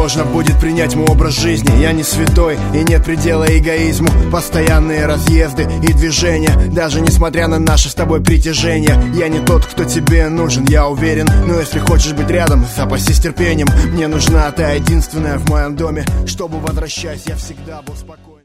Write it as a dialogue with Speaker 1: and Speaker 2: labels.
Speaker 1: можно будет принять мой образ жизни. Я не святой и нет предела эгоизму. Постоянные разъезды и движения, даже несмотря на наше с тобой притяжение. Я не тот, кто тебе нужен, я уверен. Но если хочешь быть рядом, запасись терпением. Мне нужна та единственная в моем доме, чтобы, возвращаясь, я всегда был спокоен.